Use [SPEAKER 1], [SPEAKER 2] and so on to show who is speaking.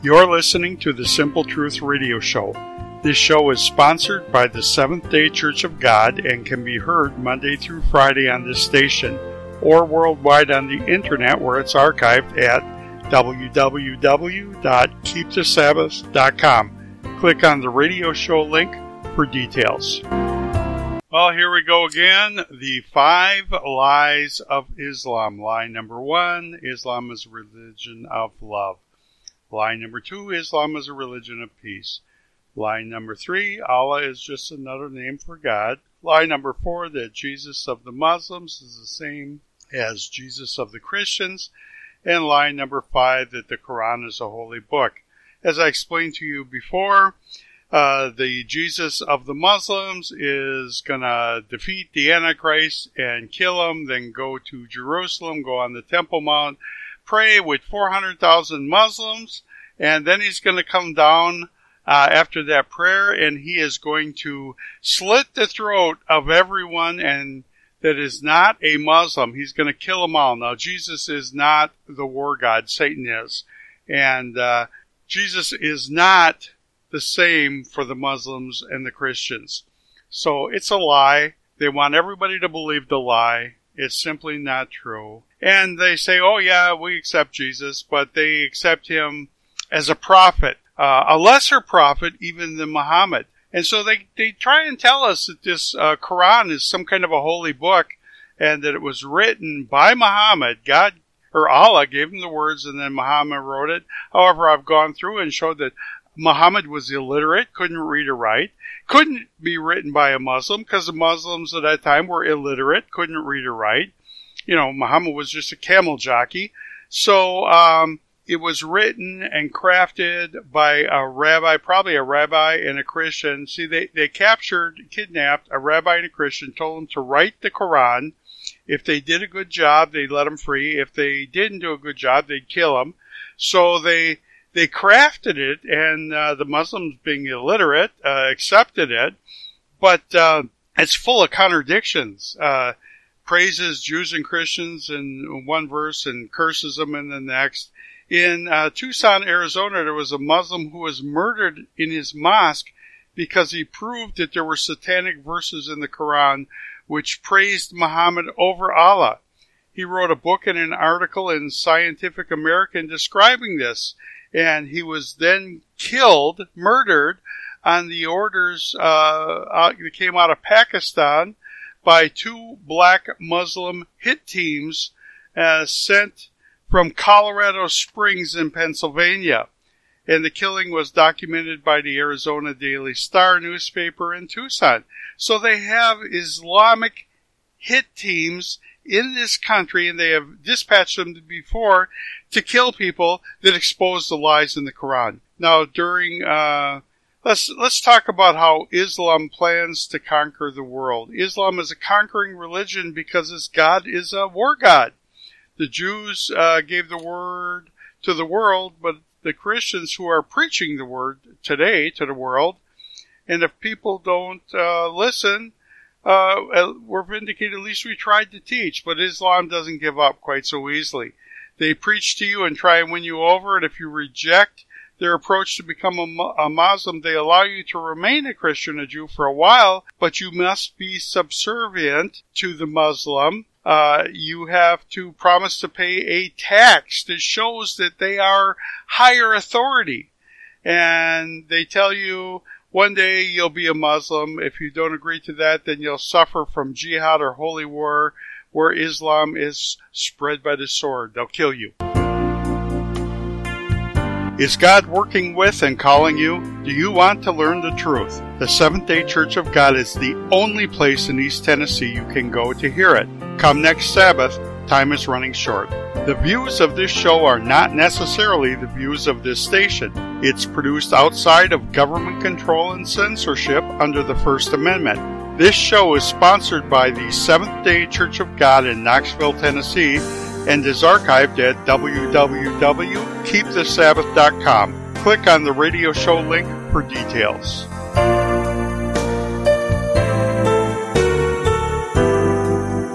[SPEAKER 1] You're listening to the Simple Truth Radio Show. This show is sponsored by the Seventh-day Church of God and can be heard Monday through Friday on this station or worldwide on the internet where it's archived at www.keepthesabbath.com. Click on the radio show link for details. Well, here we go again. The 5 lies of Islam. Lie number 1, Islam is a religion of love. Lie number 2, Islam is a religion of peace. Lie number 3, Allah is just another name for God. Lie number 4, that Jesus of the Muslims is the same as Jesus of the Christians. And lie number 5, that the Quran is a holy book. As I explained to you before, the Jesus of the Muslims is going to defeat the Antichrist and kill him, then go to Jerusalem, go on the Temple Mount, pray with 400,000 Muslims, and then he's going to come down after that prayer, and he is going to slit the throat of everyone and that is not a Muslim. He's going to kill them all. Now, Jesus is not the war god. Satan is. And Jesus is not the same for the Muslims and the Christians. So it's a lie. They want everybody to believe the lie. It's simply not true. And they say, oh yeah, we accept Jesus, but they accept him as a prophet, a lesser prophet even than Muhammad. And so they try and tell us that this Quran is some kind of a holy book and that it was written by Muhammad. God or Allah gave him the words and then Muhammad wrote it. However, I've gone through and showed that Muhammad was illiterate, couldn't read or write, couldn't be written by a Muslim because the Muslims at that time were illiterate, couldn't read or write. You know, Muhammad was just a camel jockey. So it was written and crafted by a rabbi, probably a rabbi and a Christian. See, they kidnapped a rabbi and a Christian, told them to write the Quran. If they did a good job, they'd let them free. If they didn't do a good job, they'd kill them. So they crafted it, and the Muslims, being illiterate, accepted it. But it's full of contradictions. Praises Jews and Christians in one verse and curses them in the next. In Tucson, Arizona, there was a Muslim who was murdered in his mosque because he proved that there were satanic verses in the Quran which praised Muhammad over Allah. He wrote a book and an article in Scientific American describing this. And he was then killed, murdered, on the orders that came out of Pakistan by 2 black Muslim hit teams sent from Colorado Springs in Pennsylvania. And the killing was documented by the Arizona Daily Star newspaper in Tucson. So they have Islamic hit teams in this country, and they have dispatched them before to kill people that expose the lies in the Quran. Now, during let's talk about how Islam plans to conquer the world. Islam is a conquering religion because its God is a war god. The Jews gave the word to the world, but the Christians who are preaching the word today to the world, and if people don't listen, we're vindicated. At least we tried to teach, but Islam doesn't give up quite so easily. They preach to you and try and win you over, and if you reject their approach to become a Muslim, they allow you to remain a Christian, a Jew for a while, but you must be subservient to the Muslim. You have to promise to pay a tax that shows that they are higher authority. And they tell you, one day you'll be a Muslim. If you don't agree to that, then you'll suffer from jihad or holy war, where Islam is spread by the sword. They'll kill you. Is God working with and calling you? Do you want to learn the truth? The Seventh-day Church of God is the only place in East Tennessee you can go to hear it. Come next Sabbath. Time is running short. The views of this show are not necessarily the views of this station. It's produced outside of government control and censorship under the First Amendment. This show is sponsored by the Seventh-day Church of God in Knoxville, Tennessee, and is archived at www.keepthesabbath.com. Click on the radio show link for details.